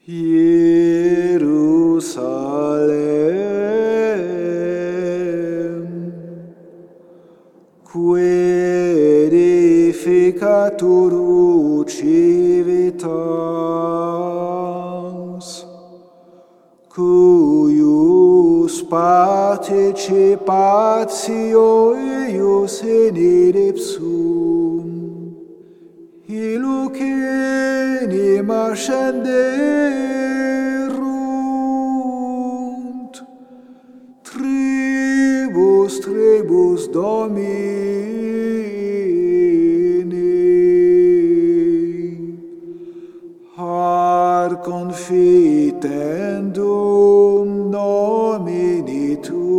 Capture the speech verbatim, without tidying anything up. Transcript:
Jerusalem, que edificatur civitas, cuius participatio eius in ipsum, illuc enim ascenderunt, tribus tribus Domini, ad confitendum nomini tuum.